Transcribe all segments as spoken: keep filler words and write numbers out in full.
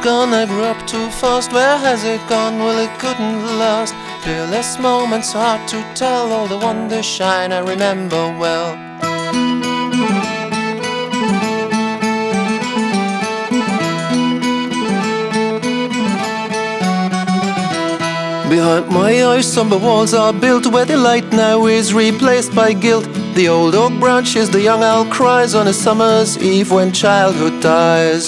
gone, I grew up too fast. Where has it gone? Well, it couldn't last. Fearless moments, hard to tell. All the wonders shine, I remember well. Behind my eyes, somber walls are built, where the light now is replaced by guilt. The old oak branches, the young owl cries on a summer's eve when childhood dies.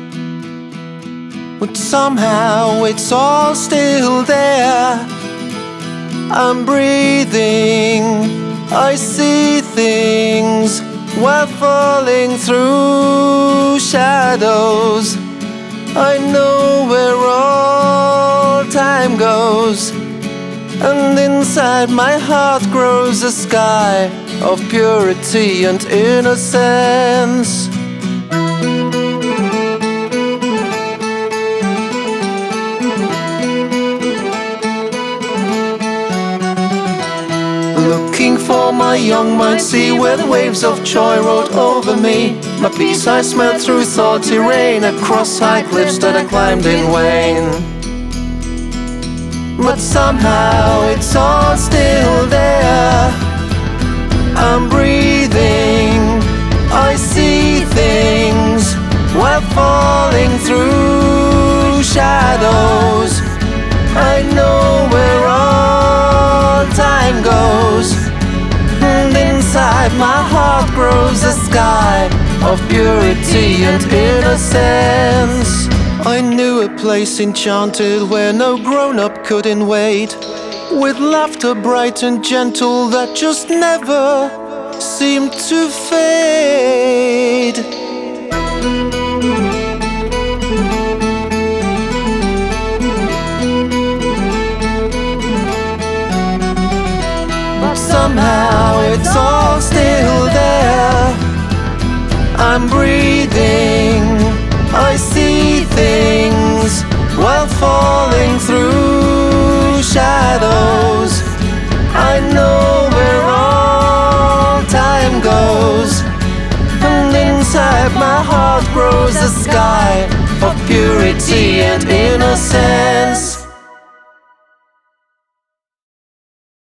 But somehow it's all still there. I'm breathing, I see things while falling through shadows. I know where all time goes, and inside my heart grows a sky of purity and innocence. Looking for my young mind, see where the waves of joy rolled over me. My peace I smelled through salty rain, across high cliffs that I climbed in vain. But somehow it's all still there. I'm breathing, I see things while falling through shadows. I know where all time goes, and inside my heart grows a sky of purity and innocence. I knew a place enchanted where no grown-up could invade, with laughter bright and gentle that just never seemed to fade. But somehow it's all still there. I'm breathing, I see things while falling through shadows. I know where all time goes, and inside my heart grows a sky of purity and innocence.